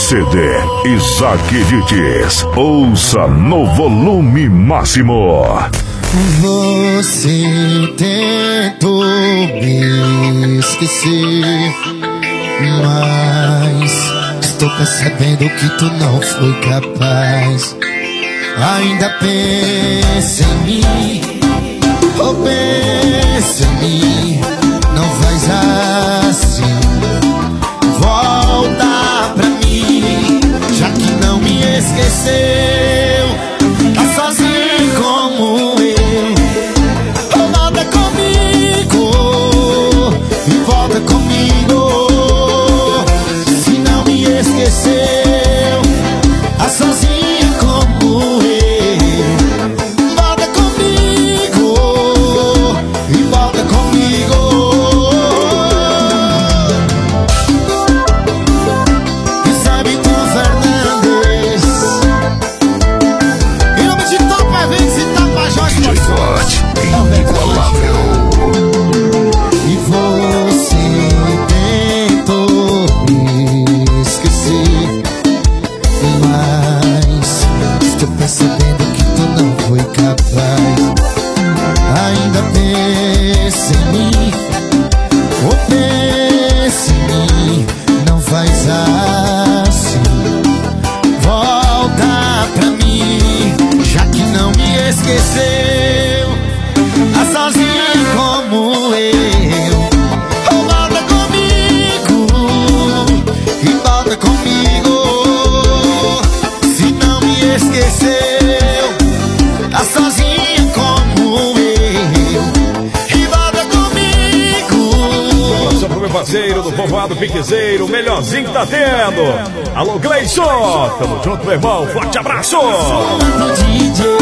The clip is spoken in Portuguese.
CD Isaac Dites. Ouça no volume máximo. Você tentou me esquecer, mas estou percebendo que tu não foi capaz. Ainda pensa em mim, oh, pensa em mim. Não faz assim, volta pra mim, já que não me esqueceu. Tá sozinho como eu, volta comigo e volta comigo. Se não me esqueceu, tá sozinho como eu, volta comigo e volta comigo. E sabe tu, Fernandes, em nome de Topa Ventos e Tapajós, DJ Forte, inigualável. e você tentou me esquecer, mas estou percebendo que tu não foi capaz. Ainda pensa em mim, oh, pensa em mim. Não faz assim, volta pra mim, já que não me esqueceu. Tá sozinho como eu, oh, volta comigo e volta comigo. Se não me esqueceu, tá sozinho como eu e volta comigo. Só pro meu parceiro do povoado Piquezeiro, o melhorzinho que tá tendo. Alô, Gleison, tamo junto, meu irmão, forte abraço. Solando DJ.